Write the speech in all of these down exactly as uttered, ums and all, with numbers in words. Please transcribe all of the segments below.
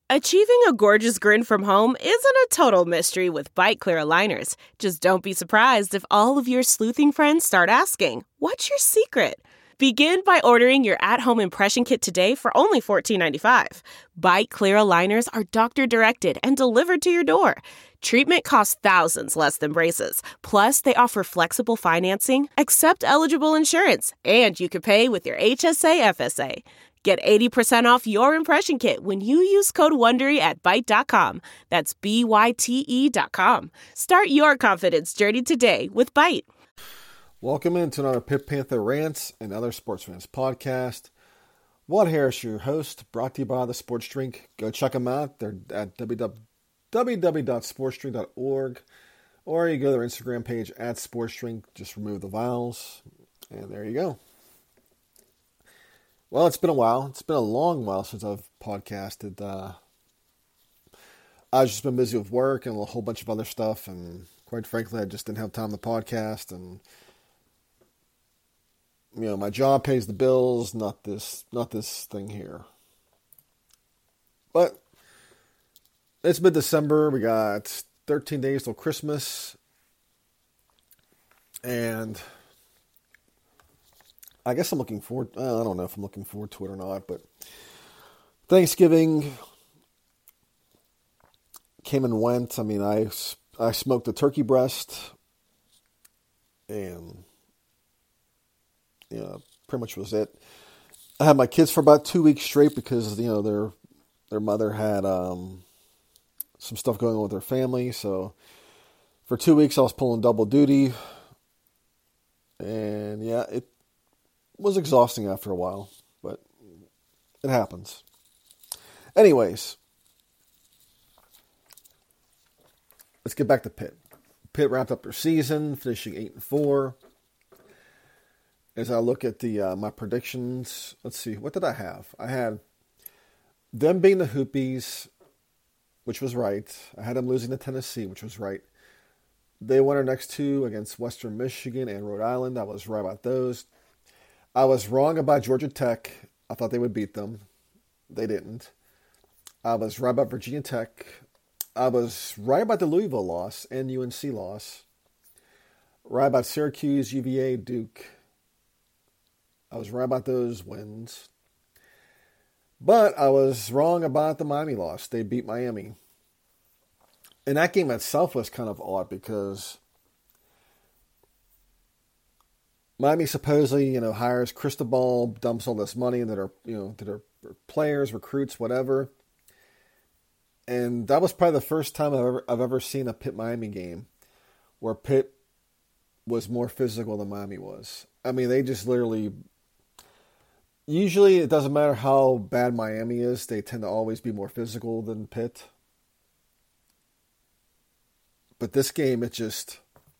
Achieving a gorgeous grin from home isn't a total mystery with Byte Clear aligners. Just don't be surprised if all of your sleuthing friends start asking, "What's your secret?" Begin by ordering your at-home impression kit today for only fourteen ninety-five. Byte Clear aligners are doctor-directed and delivered to your door. Treatment costs thousands less than braces. Plus, they offer flexible financing, accept eligible insurance, and you can pay with your H S A F S A. Get eighty percent off your impression kit when you use code WONDERY at Byte dot com. That's B Y T E dot com. Start your confidence journey today with Byte. Welcome into another Pitt Panther Rants and Other Sports Fans podcast. Walt Harris, your host, brought to you by The Sports Drink. Go check them out. They're at w w w dot sports drink dot org, or you go to their Instagram page at Sports Drink. Just remove the vowels, and there you go. Well, it's been a while. It's been a long while since I've podcasted. Uh, I've just been busy with work and a whole bunch of other stuff, and quite frankly, I just didn't have time to podcast. And you know, my job pays the bills, not this, not this thing here. But it's mid-December. We got thirteen days till Christmas, and I guess I'm looking forward, I don't know if I'm looking forward to it or not, but Thanksgiving came and went. I mean, I, I smoked a turkey breast, and, you know, pretty much was it. I had my kids for about two weeks straight because, you know, their, their mother had um, some stuff going on with their family, so for two weeks I was pulling double duty, and yeah, it was exhausting after a while, but it happens. Anyways, let's get back to Pitt. Pitt wrapped up their season, finishing eight and four. As I look at the uh, my predictions, let's see, what did I have? I had them being the Hoopies, which was right. I had them losing to Tennessee, which was right. They won our next two against Western Michigan and Rhode Island. I was right about those. I was wrong about Georgia Tech. I thought they would beat them. They didn't. I was right about Virginia Tech. I was right about the Louisville loss and U N C loss. Right about Syracuse, U V A, Duke. I was right about those wins. But I was wrong about the Miami loss. They beat Miami. And that game itself was kind of odd because Miami supposedly, you know, hires Cristobal, dumps all this money that are, you know, that are players, recruits, whatever. And that was probably the first time I've ever, I've ever seen a Pitt Miami game where Pitt was more physical than Miami was. I mean, they just literally, usually it doesn't matter how bad Miami is, they tend to always be more physical than Pitt. But this game, it just,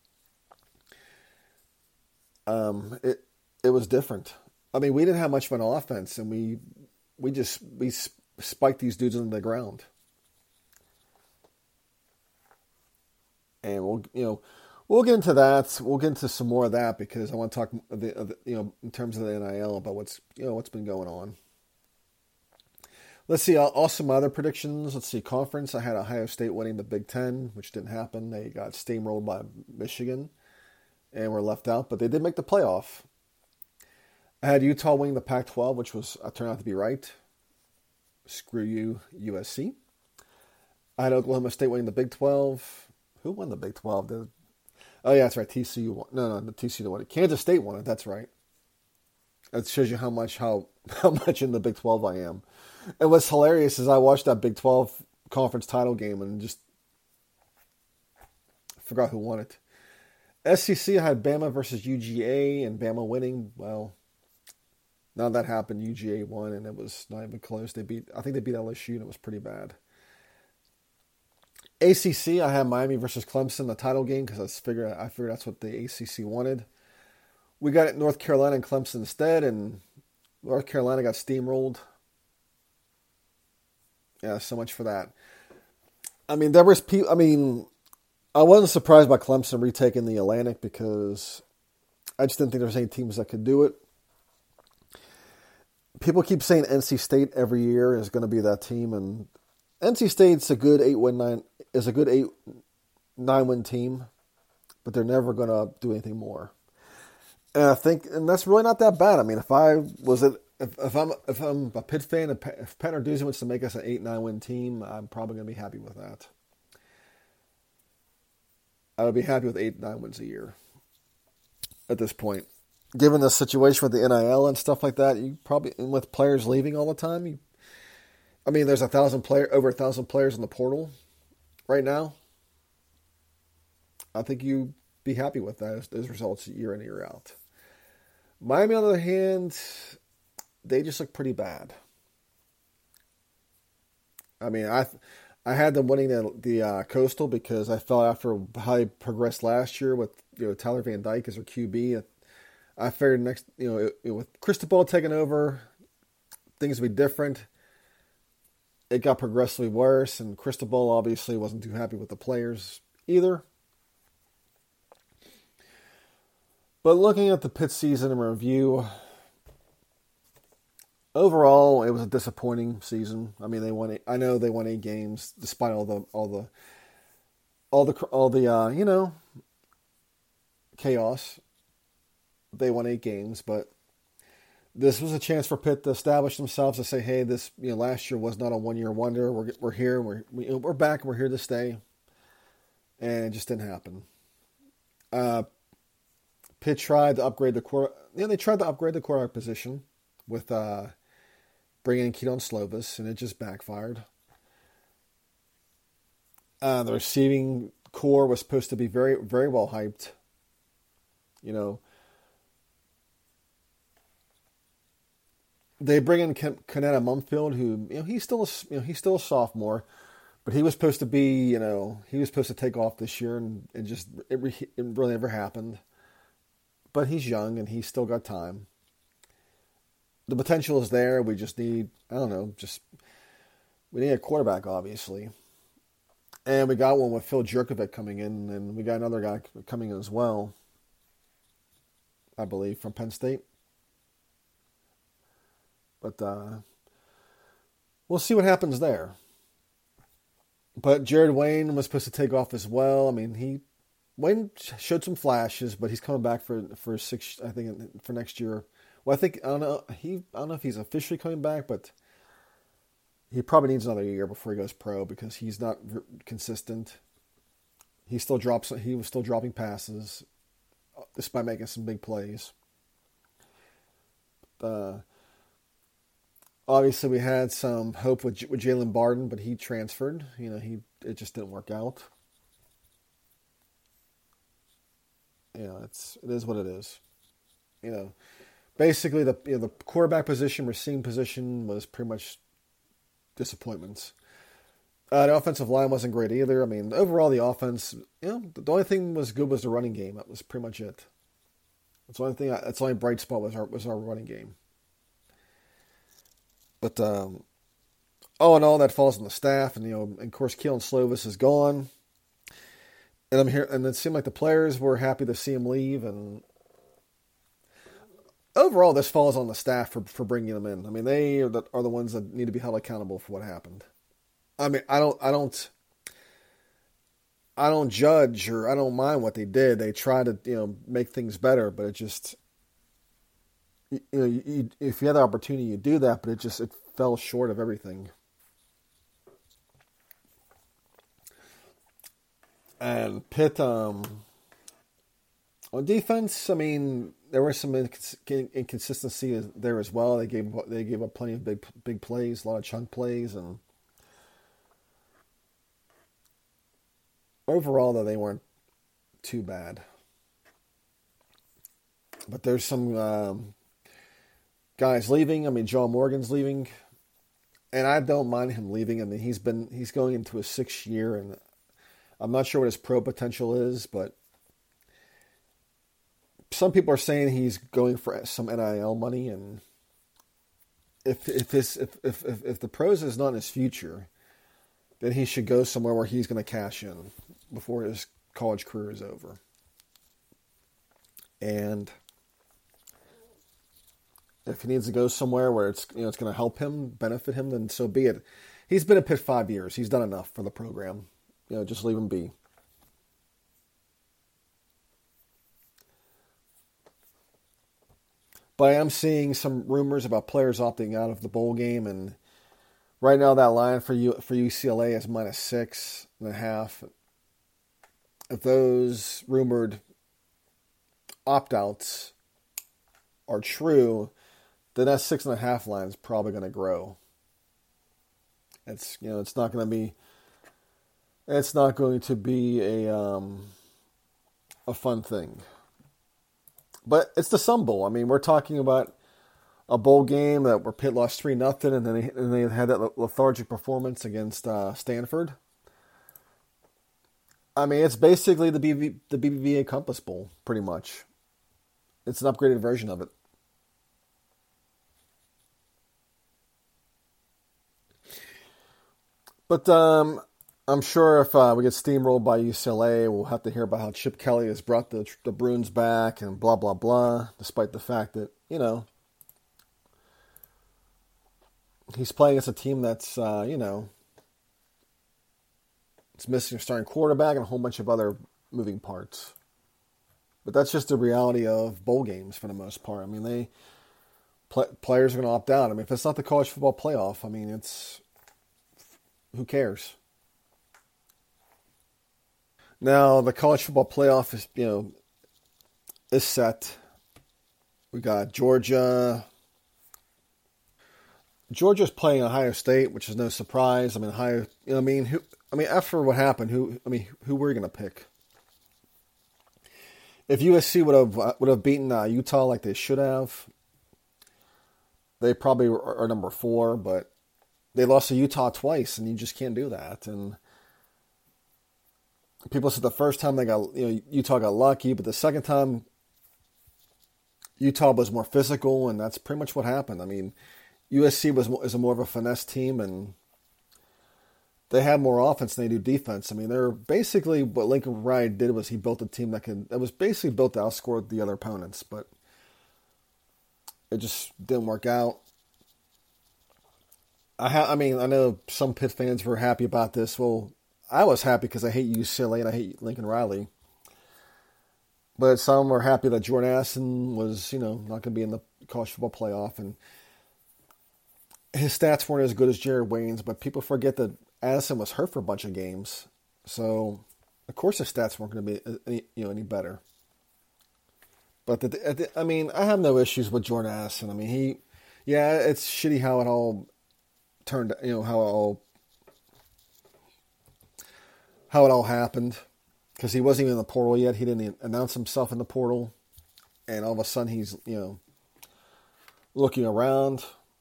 Um, it it was different. I mean, we didn't have much of an offense, and we we just we spiked these dudes into the ground. And we'll you know we'll get into that. We'll get into some more of that because I want to talk the, you know in terms of the N I L about what's you know what's been going on. Let's see. Also, my other predictions. Let's see. Conference. I had Ohio State winning the Big Ten, which didn't happen. They got steamrolled by Michigan and were left out, but they did make the playoff. I had Utah winning the Pac twelve, which was uh, turned out to be right. Screw you, U S C. I had Oklahoma State winning the Big twelve. Who won the Big twelve? Did... Oh, yeah, that's right. T C U won. No, no, the T C U won it. Kansas State won it. That's right. That shows you how much how how much in the Big twelve I am. And what's hilarious is I watched that Big twelve conference title game and just forgot who won it. S E C, I had Bama versus U G A, and Bama winning. Well, now that happened, U G A won, and it was not even close. They beat, I think they beat L S U, and it was pretty bad. A C C, I had Miami versus Clemson, the title game, because I figured I figured that's what the A C C wanted. We got it North Carolina and Clemson instead, and North Carolina got steamrolled. Yeah, so much for that. I mean, there was people. I mean. I wasn't surprised by Clemson retaking the Atlantic because I just didn't think there was any teams that could do it. People keep saying N C State every year is going to be that team, and N C State's a good eight win nine is a good eight nine win team, but they're never going to do anything more. And I think, and that's really not that bad. I mean, if I was it, if, if I'm if I'm a Pitt fan, if, if Pat Narduzzi wants to make us an eight nine win team, I'm probably going to be happy with that. I would be happy with eight nine wins a year at this point. Given the situation with the N I L and stuff like that, you probably, and with players leaving all the time, you, I mean, there's a thousand player over a thousand players in the portal right now. I think you'd be happy with those, those results year in, year out. Miami, on the other hand, they just look pretty bad. I mean, I I had them winning the, the uh, Coastal because I felt after how they progressed last year with, you know, Tyler Van Dyke as their Q B, I figured next, you know, it, it, with Cristobal taking over, things would be different. It got progressively worse, and Cristobal obviously wasn't too happy with the players either. But looking at the Pitt season in review, overall it was a disappointing season. I mean, they won. Eight, I know they won eight games despite all the all the all the all the uh, you know chaos. They won eight games, but this was a chance for Pitt to establish themselves, to say, "Hey, this you know last year was not a one year wonder. We're we're here. We're we, we're back. We're here to stay." And it just didn't happen. Uh, Pitt tried to upgrade the core. You know, they tried to upgrade the quarterback position with uh, bringing in Keaton Slovis, and it just backfired. Uh, the receiving core was supposed to be very, very well hyped. You know, they bring in Kanata Mumfield, who you know he's still a, you know he's still a sophomore, but he was supposed to be you know he was supposed to take off this year, and it just it, it really never happened. But he's young and he's still got time. The potential is there. We just need, I don't know, just, we need a quarterback, obviously. And we got one with Phil Jurkovec coming in, and we got another guy coming in as well, I believe, from Penn State. But uh, we'll see what happens there. But Jared Wayne was supposed to take off as well. I mean, he Wayne showed some flashes, but he's coming back for for six. I think for next year. Well, I think I don't know. He I don't know if he's officially coming back, but he probably needs another year before he goes pro because he's not consistent. He still drops. He was still dropping passes, despite making some big plays. Uh, obviously, we had some hope with with Jalen Barden, but he transferred. You know, he it just didn't work out. You know, it's it is what it is. You know, basically the you know, the quarterback position, receiving position was pretty much disappointments. Uh, the offensive line wasn't great either. I mean, overall the offense, you know, the only thing was good was the running game. That was pretty much it. That's the only thing. That's the only bright spot was our was our running game. But um, all in all, that falls on the staff, and you know, and of course, Keelan Slovis is gone. And I'm here, and it seemed like the players were happy to see him leave. And overall, this falls on the staff for, for bringing him in. I mean, they are the, are the ones that need to be held accountable for what happened. I mean, I don't, I don't, I don't judge or I don't mind what they did. They try to, you know, make things better, but it just, you, you know, you, if you had the opportunity, you do that, but it just it fell short of everything. And Pitt, um, on defense, I mean, there was some inconsistency there as well. They gave they gave up plenty of big big plays, a lot of chunk plays, and overall, though, they weren't too bad. But there's some um, guys leaving. I mean, John Morgan's leaving, and I don't mind him leaving. I mean, he's been he's going into his sixth year, and I'm not sure what his pro potential is, but some people are saying he's going for some N I L money, and if if his if if if, if the pros is not his future, then he should go somewhere where he's going to cash in before his college career is over. And if he needs to go somewhere where it's you know it's going to help him, benefit him, then so be it. he's been at Pitt five years. He's done enough for the program. You know, just leave him be. But I am seeing some rumors about players opting out of the bowl game, and right now that line for U, for U C L A is minus six and a half. If those rumored opt-outs are true, then that six and a half line is probably going to grow. It's you know it's not going to be it's not going to be a um, a fun thing. But it's the Sun Bowl. I mean, we're talking about a bowl game that where Pitt lost three nothing, and then they, and they had that lethargic performance against uh, Stanford. I mean, it's basically the B V, the B B V A Compass Bowl, pretty much. It's an upgraded version of it. But um, I'm sure if uh, we get steamrolled by U C L A, we'll have to hear about how Chip Kelly has brought the the Bruins back and blah, blah, blah, despite the fact that, you know, he's playing against a team that's, uh, you know, it's missing a starting quarterback and a whole bunch of other moving parts. But that's just the reality of bowl games for the most part. I mean, they play, players are going to opt out. I mean, if it's not the college football playoff, I mean, it's who cares? Now the college football playoff is you know is set. We got Georgia. Georgia's playing Ohio State, which is no surprise. I mean, Ohio. You know, I mean, who? I mean, after what happened, who? I mean, who were you going to pick? If U S C would have would have beaten uh, Utah like they should have, they probably are, are number four. But they lost to Utah twice, and you just can't do that. And people said the first time they got you know Utah got lucky, but the second time Utah was more physical, and that's pretty much what happened. I mean, U S C was is a more of a finesse team, and they have more offense than they do defense. I mean, they're basically what Lincoln Riley did was he built a team that could that was basically built to outscore the other opponents, but it just didn't work out. I ha- I mean, I know some Pitt fans were happy about this. Well, I was happy because I hate U C L A and I hate Lincoln Riley. But some were happy that Jordan Addison was, you know, not going to be in the college football playoff, and his stats weren't as good as Jared Wayne's. But people forget that Addison was hurt for a bunch of games, so of course his stats weren't going to be any, you know any better. But the, the, I mean, I have no issues with Jordan Addison. I mean, he, yeah, it's shitty how it all turned, you know, how it all how it all happened. Because he wasn't even in the portal yet. He didn't even announce himself in the portal. And all of a sudden he's, you know, looking around.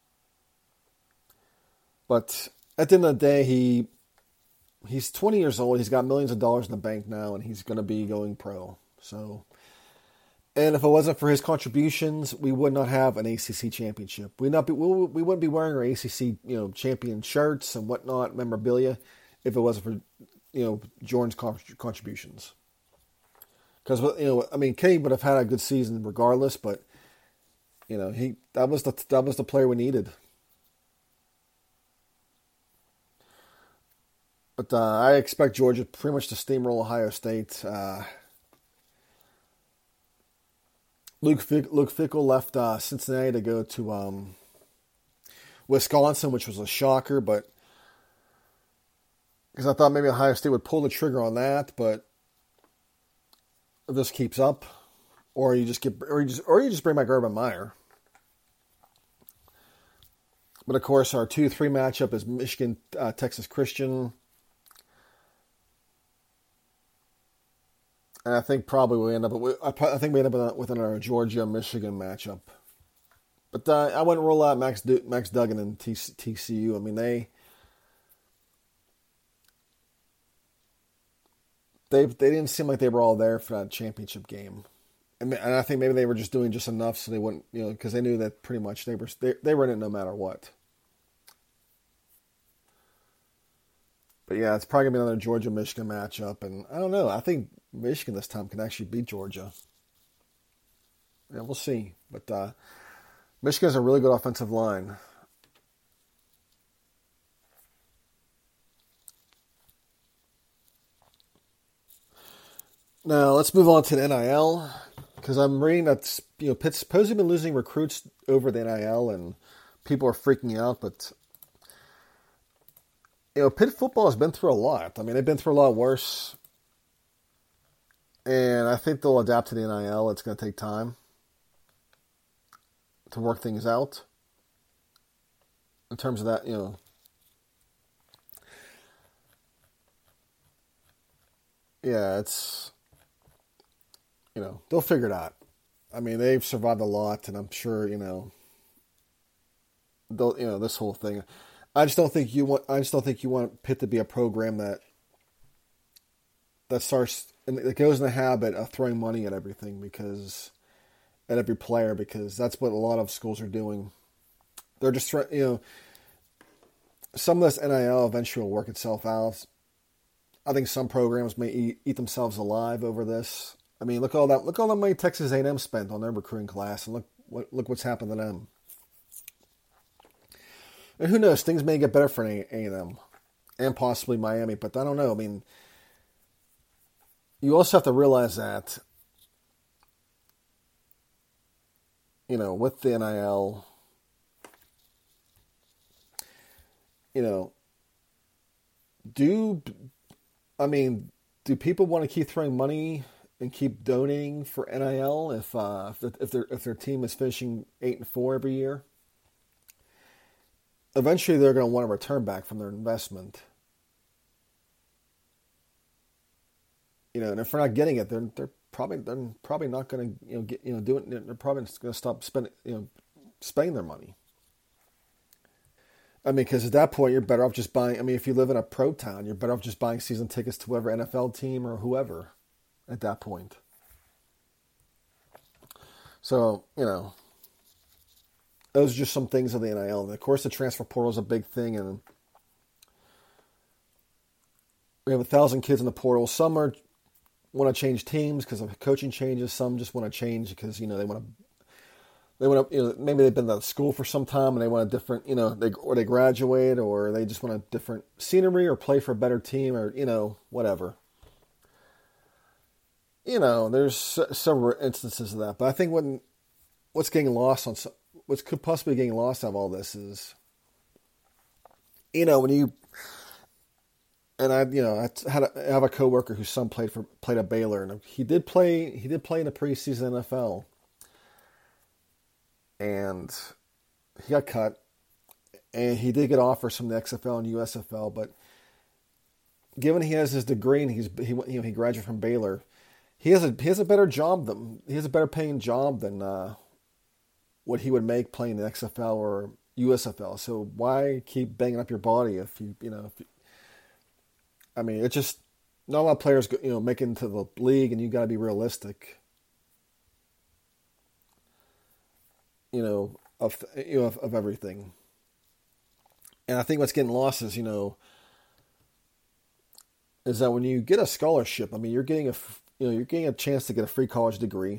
But at the end of the day, he he's twenty years old. He's got millions of dollars in the bank now, and he's going to be going pro. So, and if it wasn't for his contributions, we would not have an A C C championship. We'd not be, we, we wouldn't be wearing our A C C, you know, champion shirts and whatnot, memorabilia, if it wasn't for, you know, Jordan's contributions. Because, you know, I mean, Kenny would have had a good season regardless, but, you know, he that was the that was the player we needed. But uh, I expect Georgia pretty much to steamroll Ohio State. Uh, Luke Fick, Luke Fickell left uh, Cincinnati to go to um, Wisconsin, which was a shocker, but because I thought maybe Ohio State would pull the trigger on that, but if this keeps up, or you just get, or you just, or you just bring back Urban Meyer. But of course, our two three matchup is Michigan, uh, Texas Christian, and I think probably we end up. I think we end up with our Georgia Michigan matchup. But uh, I wouldn't rule out Max du- Max Duggan and T C U. I mean they. They they didn't seem like they were all there for that championship game, and, and I think maybe they were just doing just enough so they wouldn't, you know, because they knew that pretty much they were they, they were in it no matter what. But yeah, it's probably gonna be another Georgia Michigan matchup, and I don't know. I think Michigan this time can actually beat Georgia. Yeah, we'll see. But uh, Michigan has a really good offensive line. Now let's move on to the N I L, because I'm reading that, you know, Pitt's supposedly been losing recruits over the N I L, and people are freaking out. But you know, Pitt football has been through a lot. I mean, they've been through a lot worse, and I think they'll adapt to the N I L. It's going to take time to work things out in terms of that, you know. Yeah, it's, you know, they'll figure it out. I mean, they've survived a lot, and I'm sure, you know, they'll, you know, this whole thing. I just don't think you want. I just don't think you want Pitt to be a program that that starts and it goes in the habit of throwing money at everything, because at every player, because that's what a lot of schools are doing. They're just, you know, some of this N I L eventually will work itself out. I think some programs may eat, eat themselves alive over this. I mean, look all that. Look all the money Texas A and M spent on their recruiting class, and look what look what's happened to them. And who knows? Things may get better for A and M and possibly Miami, but I don't know. I mean, you also have to realize that, you know, with the N I L, you know, do. I mean, do people want to keep throwing money and keep donating for N I L if uh, if, if their if their team is finishing eight and four every year? Eventually, they're going to want a return back from their investment. You know, and if they're not getting it, they're they're probably they're probably not going to you know get you know do it. They're probably going to stop spending you know spending their money. I mean, because at that point, you're better off just buying. I mean, if you live in a pro town, you're better off just buying season tickets to whatever N F L team or whoever at that point. So, you know, those are just some things of the N I L. And of course, the transfer portal is a big thing. And we have a thousand kids in the portal. Some are want to change teams because of coaching changes. Some just want to change because, you know, they want to. They want to, you know, maybe they've been to school for some time and they want a different, you know, they or they graduate or they just want a different scenery or play for a better team or, you know, whatever. You know, there's several instances of that, but I think when what's getting lost on what's could possibly getting lost out of all this is, you know, when you and I, you know, I had a, I have a coworker whose son played for played at Baylor, and he did play he did play in the preseason N F L. And he got cut, and he did get offers from the X F L and U S F L. But given he has his degree and he's he you know he graduated from Baylor, he has a he has a better job than he has a better paying job than uh, what he would make playing the X F L or U S F L. So why keep banging up your body if you you know? If you, I mean, it's just not a lot of players you know make it into the league, and you got to be realistic. You know, of you know of, of everything, and I think what's getting lost is you know is that when you get a scholarship, I mean, you're getting a you know you're getting a chance to get a free college degree,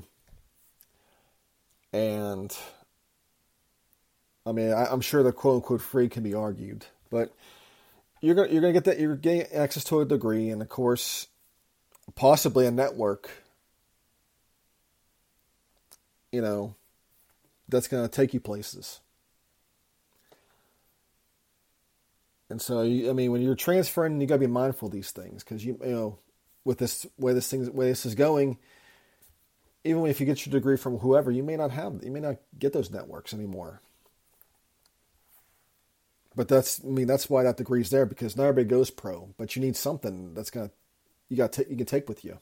and I mean, I, I'm sure the quote unquote free can be argued, but you're gonna you're gonna get that you're getting access to a degree, and of course, possibly a network. You know. That's going to take you places. And so, you, I mean, when you're transferring, you got to be mindful of these things because you, you know, with this way this thing, way this is going, even if you get your degree from whoever, you may not have, you may not get those networks anymore. But that's, I mean, that's why that degree's there because not everybody goes pro, but you need something that's going to, you got to, you can take with you.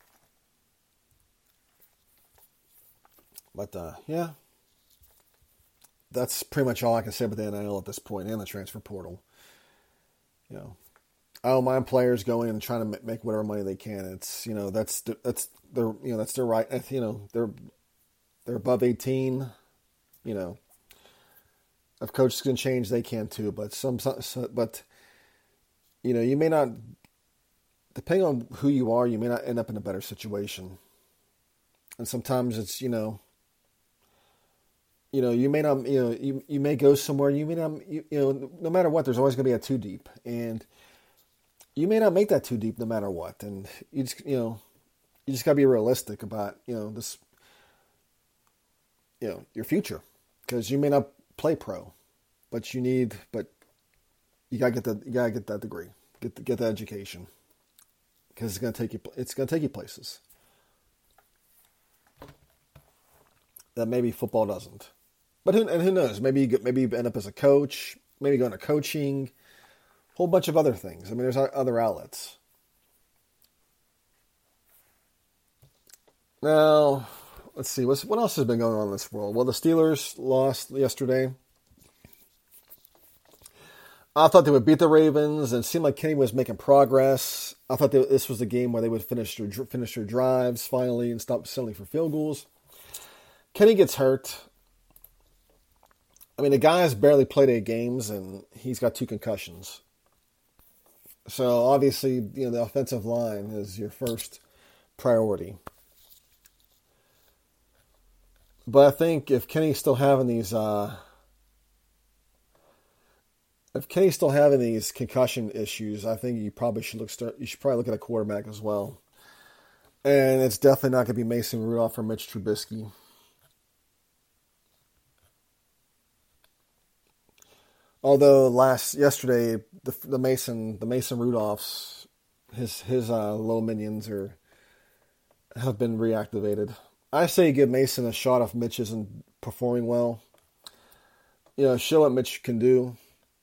But uh, yeah. That's pretty much all I can say about the N I L at this point and the transfer portal. You know, I don't mind players going and trying to make whatever money they can. It's you know that's that's their you know that's their right. You know they're they're above eighteen. You know, if coaches can change, they can too. But some, some but you know you may not, depending on who you are, you may not end up in a better situation. And sometimes it's you know. You know, you may not, you know, you, you may go somewhere, you may not, you, you know, no matter what, there's always going to be a too deep. And you may not make that too deep no matter what. And you just, you know, you just got to be realistic about, you know, this, you know, your future, because you may not play pro, but you need, but you gotta get that, you gotta get that degree, get the, get that education, because it's gonna take you, it's gonna take you places that maybe football doesn't. But who, and who knows? Maybe you get, maybe you end up as a coach, maybe go into coaching, a whole bunch of other things. I mean, there's other outlets. Now, let's see. What's, what else has been going on in this world? Well, the Steelers lost yesterday. I thought they would beat the Ravens, and it seemed like Kenny was making progress. I thought they, this was the game where they would finish their, finish their drives finally and stop settling for field goals. Kenny gets hurt. I mean, the guy has barely played eight games, and he's got two concussions. So, obviously, you know, the offensive line is your first priority. But I think if Kenny's still having these, uh, if Kenny's still having these concussion issues, I think you probably should look. Start, you should probably look at a quarterback as well. And it's definitely not going to be Mason Rudolph or Mitch Trubisky. Although last yesterday, the the Mason the Mason Rudolphs, his his uh, little minions are have been reactivated. I say give Mason a shot if Mitch isn't performing well. You know, show what Mitch can do.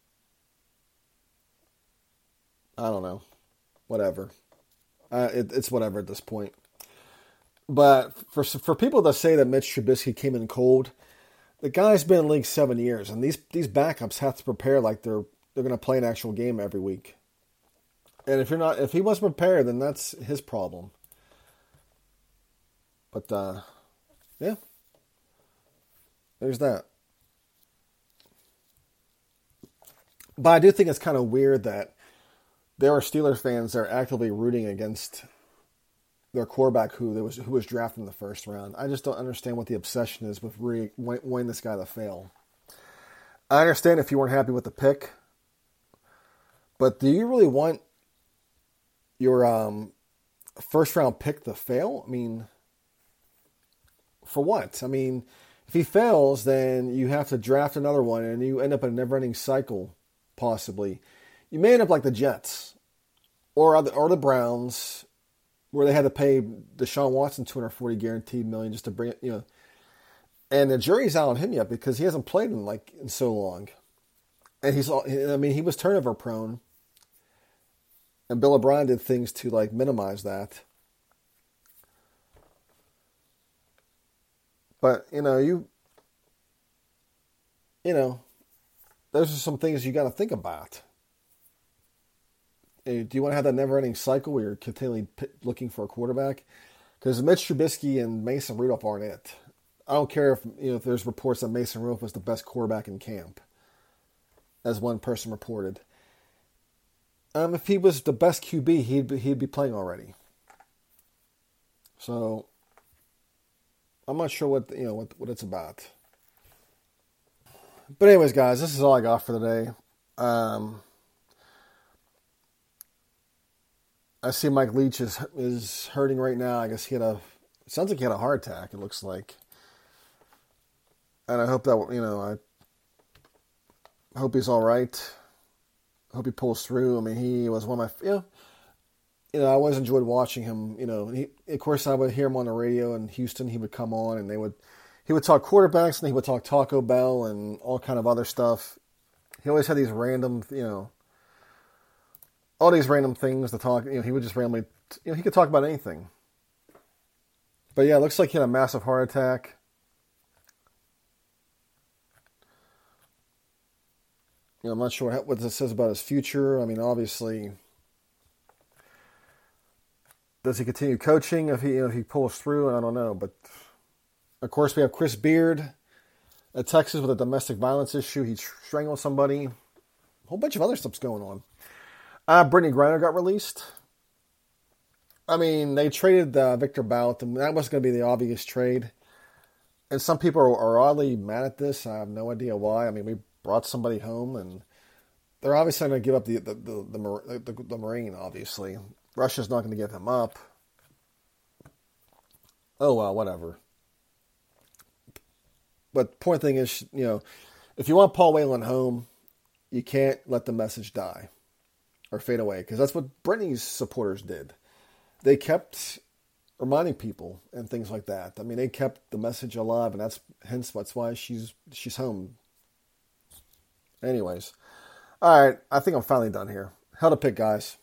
I don't know, whatever. Uh, it, it's whatever at this point. But for for people that say that Mitch Trubisky came in cold. The guy's been in the league seven years, and these these backups have to prepare like they're they're going to play an actual game every week. And if you're not, if he wasn't prepared, then that's his problem. But uh, yeah, there's that. But I do think it's kind of weird that there are Steelers fans that are actively rooting against their quarterback who was who was drafted in the first round. I just don't understand what the obsession is with re, wanting this guy to fail. I understand if you weren't happy with the pick, but do you really want your um, first round pick to fail? I mean, for what? I mean, if he fails, then you have to draft another one, and you end up in a never-ending cycle, possibly. You may end up like the Jets or other, or the Browns, where they had to pay Deshaun Watson two hundred forty guaranteed million just to bring it, you know. And the jury's out on him yet because he hasn't played in like in so long. And he's, I mean, he was turnover prone. And Bill O'Brien did things to like minimize that. But, you know, you, you know, those are some things you got to think about. Do you want to have that never-ending cycle where you're continually looking for a quarterback? Because Mitch Trubisky and Mason Rudolph aren't it. I don't care if you know if there's reports that Mason Rudolph was the best quarterback in camp, as one person reported. Um, if he was the best Q B, he'd be, he'd be playing already. So I'm not sure what you know what what it's about. But anyways, guys, this is all I got for today. Um. I see Mike Leach is is hurting right now. I guess he had a, it sounds like he had a heart attack, it looks like. And I hope that, you know, I hope he's all right. I hope he pulls through. I mean, he was one of my, you know, you know, I always enjoyed watching him, you know. He, of course, I would hear him on the radio in Houston. He would come on and they would, he would talk quarterbacks and he would talk Taco Bell and all kind of other stuff. He always had these random, you know, all these random things to talk, you know, he would just randomly, you know, he could talk about anything. But yeah, it looks like he had a massive heart attack. You know, I'm not sure what this says about his future. I mean, obviously, does he continue coaching if he, you know, if he pulls through? I don't know. But of course, we have Chris Beard at Texas with a domestic violence issue. He strangled somebody. A whole bunch of other stuff's going on. Uh, Brittany Griner got released. I mean, they traded uh, Victor Bout, and that was going to be the obvious trade. And some people are, are oddly mad at this. I have no idea why. I mean, we brought somebody home, and they're obviously going to give up the the the, the, the, the Marine, obviously. Russia's not going to give him up. oh well, whatever. But point thing is, you know, if you want Paul Whelan home, you can't let the message die or fade away, because that's what Britney's supporters did. They kept reminding people and things like that. I mean, they kept the message alive, and that's hence that's why she's she's home. Anyways, all right, I think I'm finally done here. How to pick, guys.